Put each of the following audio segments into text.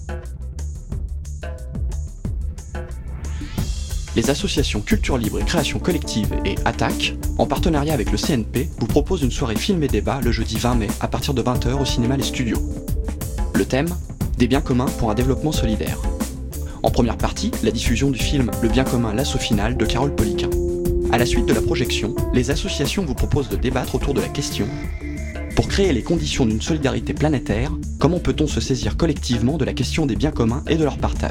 Les associations Culture Libre et Création Collective et Attaque, en partenariat avec le CNP, vous proposent une soirée film et débat le jeudi 20 mai à partir de 20h au cinéma Les Studios. Le thème : des biens communs pour un développement solidaire. En première partie, la diffusion du film Le bien commun, l'assaut final de Carole Poliquin. À la suite de la projection, les associations vous proposent de débattre autour de la question : pour créer les conditions d'une solidarité planétaire, comment peut-on se saisir collectivement de la question des biens communs et de leur partage ?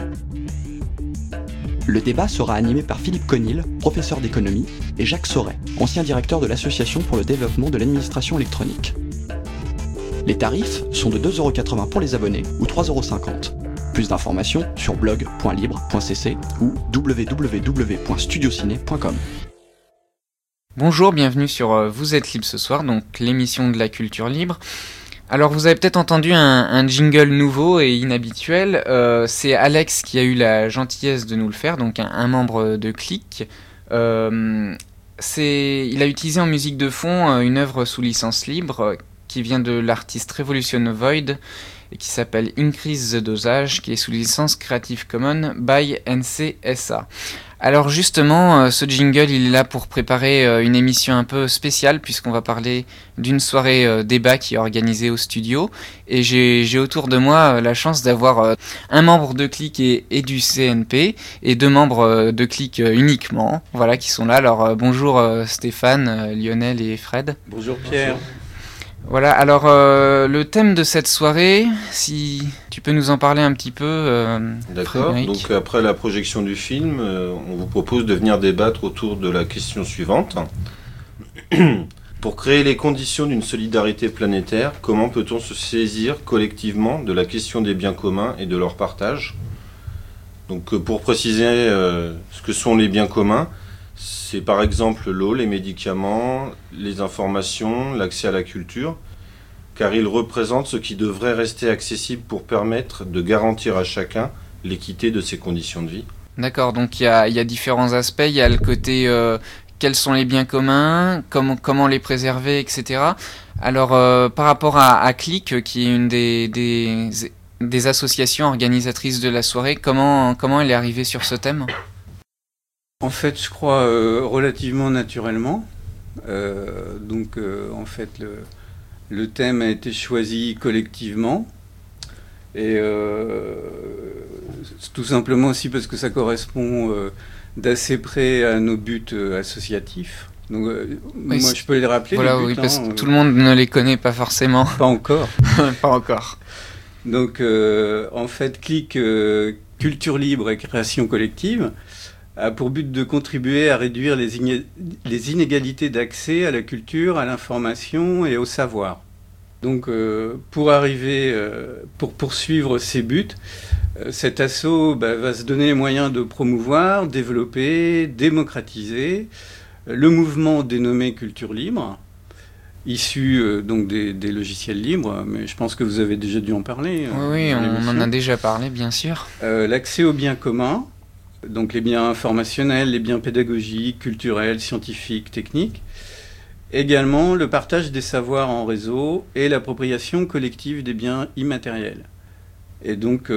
Le débat sera animé par Philippe Conil, professeur d'économie, et Jacques Sauret, ancien directeur de l'Association pour le développement de l'administration électronique. Les tarifs sont de 2,80€ pour les abonnés ou 3,50€. Plus d'informations sur blog.libre.cc ou www.studiociné.com. Bonjour, bienvenue sur Vous êtes libre ce soir, donc l'émission de la culture libre. Alors vous avez peut-être entendu un jingle nouveau et inhabituel, c'est Alex qui a eu la gentillesse de nous le faire, donc un membre de Click. Il a utilisé en musique de fond une œuvre sous licence libre qui vient de l'artiste Revolution Void et qui s'appelle Increase the Dosage, qui est sous licence Creative Commons by NC-SA. Alors justement, ce jingle, il est là pour préparer une émission un peu spéciale, puisqu'on va parler d'une soirée débat qui est organisée au studio. Et j'ai autour de moi la chance d'avoir un membre de Click et du CNP, et deux membres de Click uniquement, voilà, qui sont là. Alors bonjour Stéphane, Lionel et Fred. Bonjour Pierre. Voilà, alors le thème de cette soirée, si tu peux nous en parler un petit peu, D'accord, Frédéric. donc après la projection du film, on vous propose de venir débattre autour de la question suivante. Pour créer les conditions d'une solidarité planétaire, comment peut-on se saisir collectivement de la question des biens communs et de leur partage ? Donc pour préciser ce que sont les biens communs, c'est par exemple l'eau, les médicaments, les informations, l'accès à la culture, car ils représentent ce qui devrait rester accessible pour permettre de garantir à chacun l'équité de ses conditions de vie. D'accord, donc il y a différents aspects. Il y a le côté quels sont les biens communs, comment les préserver, etc. Alors par rapport à Click, qui est une des associations organisatrices de la soirée, comment elle est arrivée sur ce thème ? En fait, je crois relativement naturellement. En fait, le thème a été choisi collectivement. Et tout simplement aussi parce que ça correspond d'assez près à nos buts associatifs. Donc, oui, moi, je peux les rappeler. Voilà, les buts, oui, parce que tout le monde ne les connaît pas forcément. Pas encore. Pas encore. Donc, en fait, Click, Culture Libre et Création Collective a pour but de contribuer à réduire les inégalités d'accès à la culture, à l'information et au savoir. Donc, pour poursuivre ces buts, cet asso va se donner les moyens de promouvoir, développer, démocratiser le mouvement dénommé Culture Libre, issu donc des logiciels libres, mais je pense que vous avez déjà dû en parler. Oui, on en a déjà parlé, bien sûr. L'accès aux biens communs, donc les biens informationnels, les biens pédagogiques, culturels, scientifiques, techniques. Également le partage des savoirs en réseau et l'appropriation collective des biens immatériels. Et donc,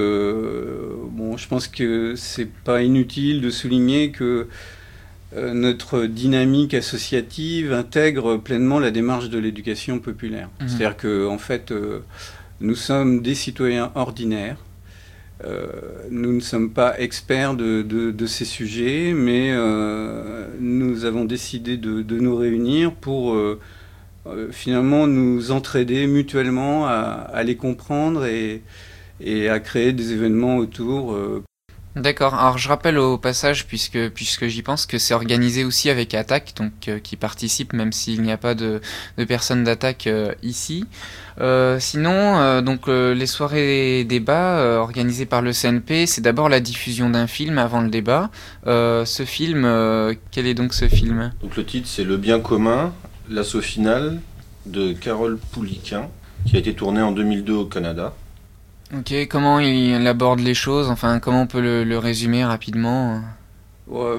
je pense que c'est pas inutile de souligner que notre dynamique associative intègre pleinement la démarche de l'éducation populaire. Mmh. C'est-à-dire que, en fait, nous sommes des citoyens ordinaires. Nous ne sommes pas experts de ces sujets, mais nous avons décidé de nous réunir pour finalement nous entraider mutuellement à les comprendre et à créer des événements autour. D'accord, alors je rappelle au passage, puisque j'y pense, que c'est organisé aussi avec Attaque, donc qui participe même s'il n'y a pas de personnes d'Attaque ici. Sinon, les soirées débats organisées par le CNP, c'est d'abord la diffusion d'un film avant le débat. Ce film, quel est donc ce film ? Donc le titre c'est Le bien commun, l'assaut final de Carole Poliquin, qui a été tourné en 2002 au Canada. Ok, comment il aborde les choses, enfin comment on peut le résumer rapidement ? Ouais,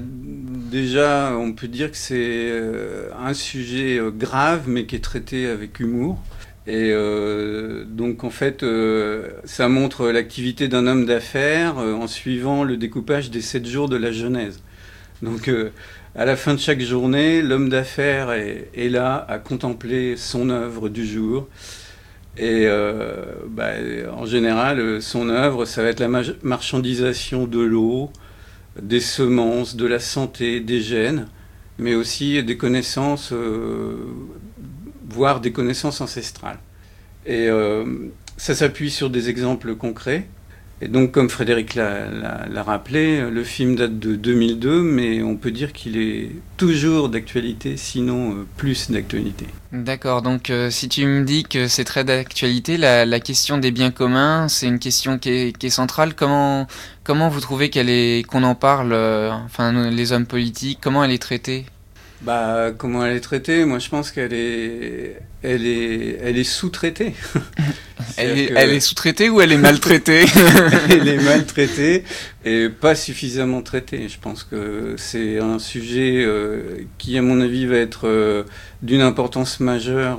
déjà, on peut dire que c'est un sujet grave, mais qui est traité avec humour. Et donc en fait, ça montre l'activité d'un homme d'affaires en suivant le découpage des 7 jours de la Genèse. Donc à la fin de chaque journée, l'homme d'affaires est là à contempler son œuvre du jour. Et en général, son œuvre, ça va être la marchandisation de l'eau, des semences, de la santé, des gènes, mais aussi des connaissances, voire des connaissances ancestrales. Et ça s'appuie sur des exemples concrets. Et donc, comme Frédéric l'a rappelé, le film date de 2002, mais on peut dire qu'il est toujours d'actualité, sinon plus d'actualité. D'accord, donc si tu me dis que c'est très d'actualité, la question des biens communs, c'est une question qui est centrale. Comment vous trouvez qu'on en parle, les hommes politiques, comment elle est traitée ? Comment elle est traitée ? Moi, je pense qu'elle est sous-traitée. Elle est sous-traitée ou elle est maltraitée ? Elle est maltraitée et pas suffisamment traitée. Je pense que c'est un sujet qui, à mon avis, va être d'une importance majeure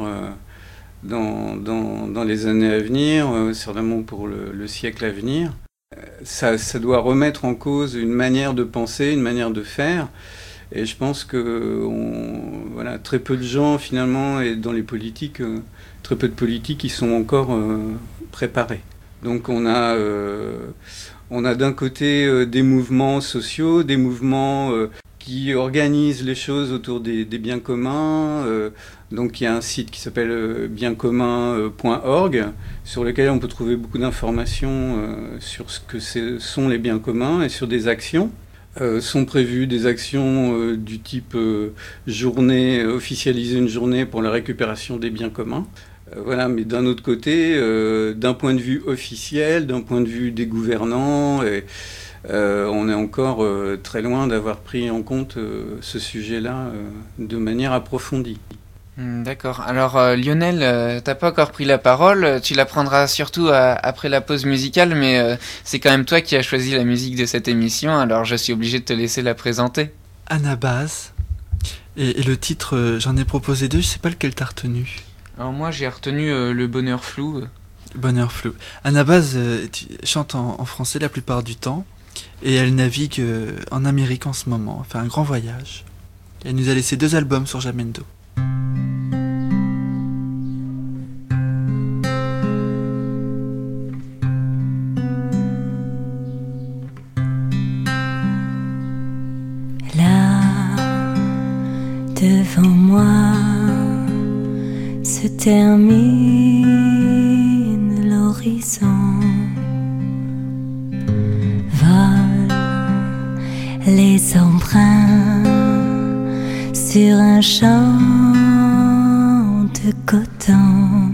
dans les années à venir, certainement pour le siècle à venir. Ça doit remettre en cause une manière de penser, une manière de faire. Et je pense que très peu de gens, finalement, et dans les politiques, très peu de politiques qui sont encore préparés. Donc on a d'un côté des mouvements sociaux, des mouvements qui organisent les choses autour des biens communs. Donc il y a un site qui s'appelle bienscommuns.org, sur lequel on peut trouver beaucoup d'informations sur ce que sont les biens communs et sur des actions. Sont prévues des actions du type officialiser une journée pour la récupération des biens communs. Mais d'un autre côté, d'un point de vue officiel, d'un point de vue des gouvernants, on est encore très loin d'avoir pris en compte ce sujet-là de manière approfondie. D'accord. Alors Lionel, t'as pas encore pris la parole, tu la prendras surtout après la pause musicale, mais c'est quand même toi qui as choisi la musique de cette émission, alors je suis obligé de te laisser la présenter. Anabase, et le titre, j'en ai proposé 2, je sais pas lequel t'as retenu. Alors moi j'ai retenu Le Bonheur Flou. Bonheur Flou. Anabase chante en français la plupart du temps, et elle navigue en Amérique en ce moment, elle fait un grand voyage. Elle nous a laissé 2 albums sur Jamendo. Devant moi se termine l'horizon, volent les embruns sur un champ de coton.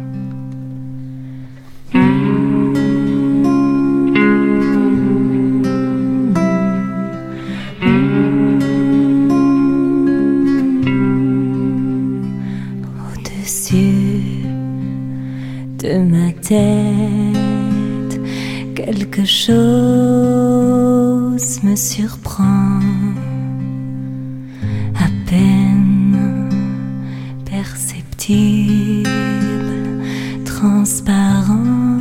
De ma tête, quelque chose me surprend, à peine perceptible, transparent.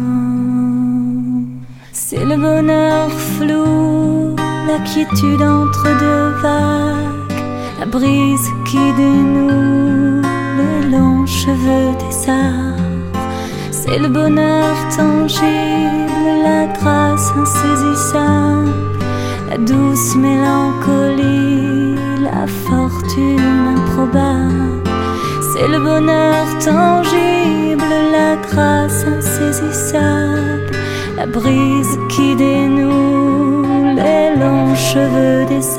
C'est le bonheur flou, la quiétude entre 2 vagues, la brise qui dénoue les longs cheveux des arbres. C'est le bonheur tangible, la grâce insaisissable, la douce mélancolie, la fortune improbable. C'est le bonheur tangible, la grâce insaisissable, la brise qui dénoue les longs cheveux des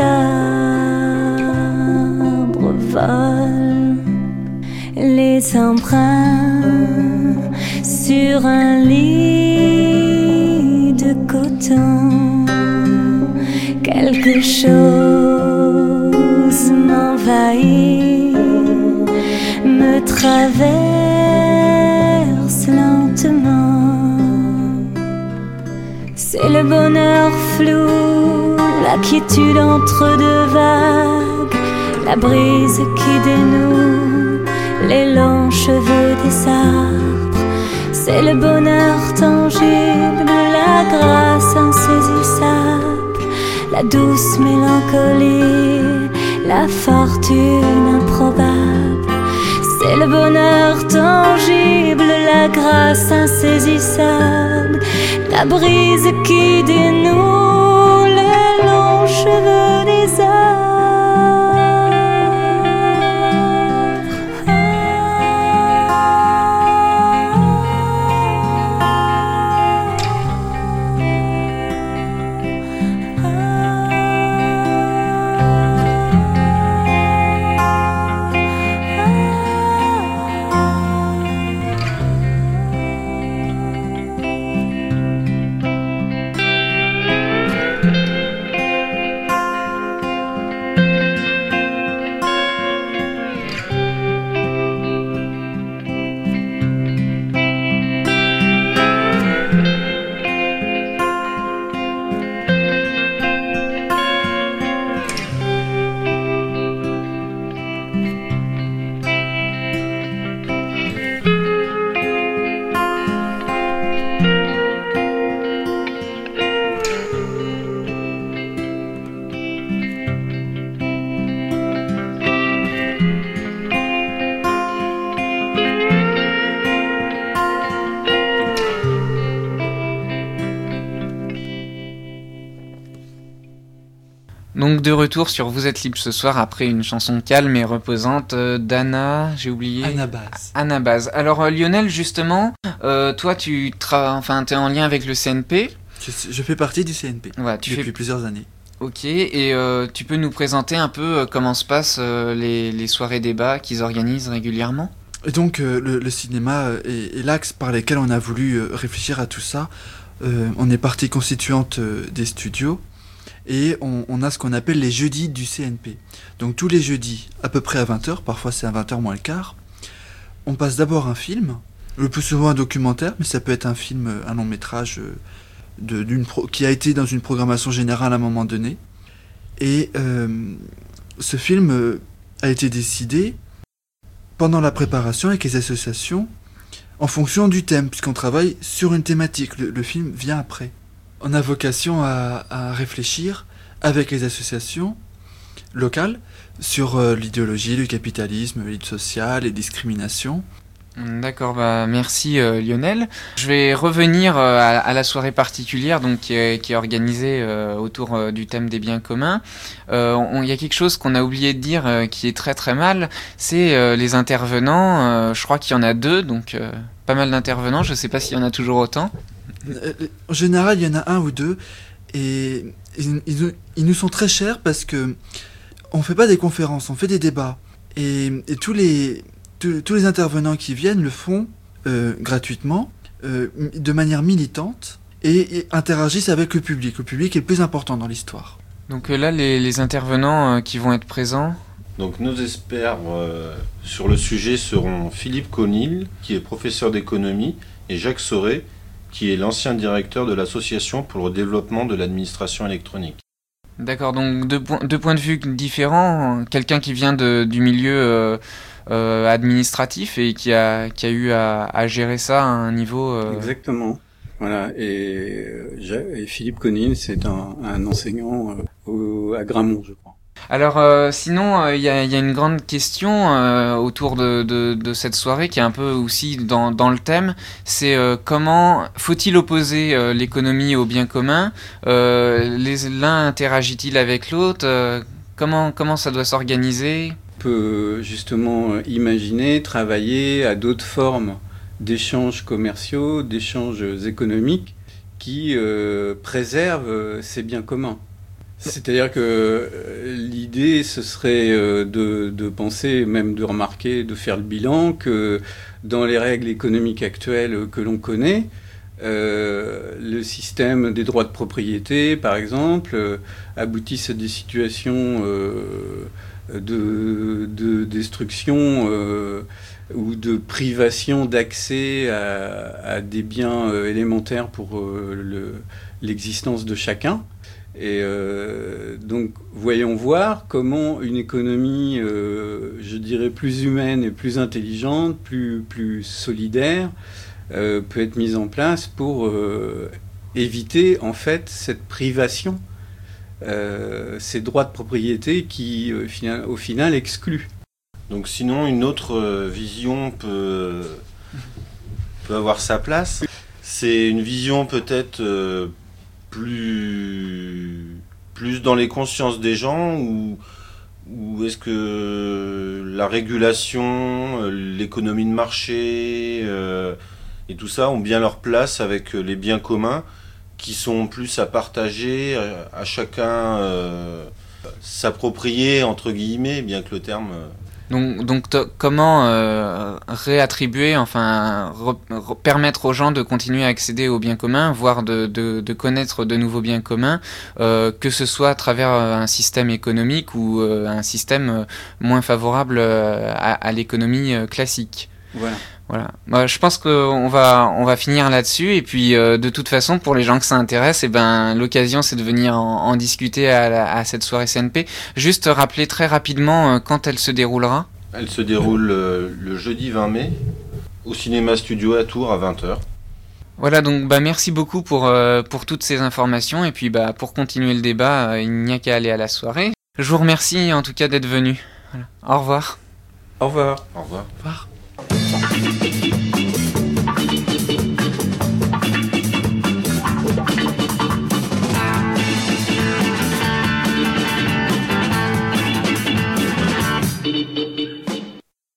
arbres. Volent les embruns sur un lit de coton. Quelque chose m'envahit, me traverse lentement. C'est le bonheur flou, la quiétude entre 2 vagues, la brise qui dénoue les longs cheveux des arbres. C'est le bonheur tangible, la grâce insaisissable, la douce mélancolie, la fortune improbable. C'est le bonheur tangible, la grâce insaisissable, la brise qui dénoue les longs cheveux des arbres. Donc de retour sur Vous êtes libre ce soir après une chanson calme et reposante d'Anna, j'ai oublié. Anna Baz. Alors Lionel, justement, toi t'es en lien avec le CNP. Je fais partie du CNP depuis plusieurs années. Ok, et tu peux nous présenter un peu comment se passent les soirées débats qu'ils organisent régulièrement ? Et donc le cinéma est l'axe par lequel on a voulu réfléchir à tout ça. On est partie constituante des studios. Et on a ce qu'on appelle les jeudis du CNP. Donc tous les jeudis, à peu près à 20h, parfois c'est à 20h moins le quart, on passe d'abord un film, le plus souvent un documentaire, mais ça peut être un film, un long métrage qui a été dans une programmation générale à un moment donné. Et ce film a été décidé pendant la préparation avec les associations en fonction du thème, puisqu'on travaille sur une thématique. Le film vient après. On a vocation à réfléchir avec les associations locales sur l'idéologie, le capitalisme, l'élite sociale, les discriminations. D'accord, merci Lionel. Je vais revenir à la soirée particulière donc, qui est organisée autour du thème des biens communs. Il y a quelque chose qu'on a oublié de dire qui est très très mal, c'est les intervenants. Je crois qu'il y en a 2, donc pas mal d'intervenants, je ne sais pas s'il y en a toujours autant. En général, il y en a 1 ou 2, et ils nous sont très chers parce que on fait pas des conférences, on fait des débats, et tous les intervenants qui viennent le font gratuitement, de manière militante, et interagissent avec le public. Le public est le plus important dans l'histoire. Donc là, les intervenants qui vont être présents. Donc nos experts sur le sujet seront Philippe Conil, qui est professeur d'économie, et Jacques Sauret, qui est l'ancien directeur de l'Association pour le développement de l'administration électronique. D'accord, donc deux points de vue différents. Quelqu'un qui vient du milieu administratif et qui a eu à gérer ça à un niveau... Exactement. Voilà, et Philippe Conil, c'est un enseignant à Gramont, je crois. Alors sinon, il y a une grande question autour de cette soirée qui est un peu aussi dans le thème, c'est comment faut-il opposer l'économie au bien commun, l'un interagit-il avec l'autre, comment ça doit s'organiser ? On peut justement imaginer travailler à d'autres formes d'échanges commerciaux, d'échanges économiques qui préservent ces biens communs. C'est-à-dire que l'idée, ce serait de penser, même de remarquer, de faire le bilan, que dans les règles économiques actuelles que l'on connaît, le système des droits de propriété, par exemple, aboutissent à des situations de destruction ou de privation d'accès à des biens élémentaires pour l'existence de chacun. Et donc, voyons voir comment une économie, je dirais, plus humaine et plus intelligente, plus solidaire, peut être mise en place pour éviter, en fait, cette privation, ces droits de propriété qui, au final, excluent. Donc sinon, une autre vision peut avoir sa place. C'est une vision peut-être plus dans les consciences des gens, ou est-ce que la régulation, l'économie de marché et tout ça ont bien leur place avec les biens communs qui sont plus à partager, à chacun s'approprier, entre guillemets, bien que le terme... Donc comment réattribuer, enfin permettre aux gens de continuer à accéder aux biens communs, voire de connaître de nouveaux biens communs, que ce soit à travers un système économique ou un système moins favorable à l'économie classique. Voilà. Moi, je pense qu'on va finir là-dessus, et puis de toute façon, pour les gens que ça intéresse, l'occasion c'est de venir en discuter à cette soirée CNP. Juste rappeler très rapidement quand elle se déroulera. Elle se déroule le jeudi 20 mai au Cinéma Studio à Tours à 20h. Voilà, donc merci beaucoup pour toutes ces informations, et puis pour continuer le débat, il n'y a qu'à aller à la soirée. Je vous remercie en tout cas d'être venu. Voilà. Au revoir. Au revoir. Au revoir. Au revoir.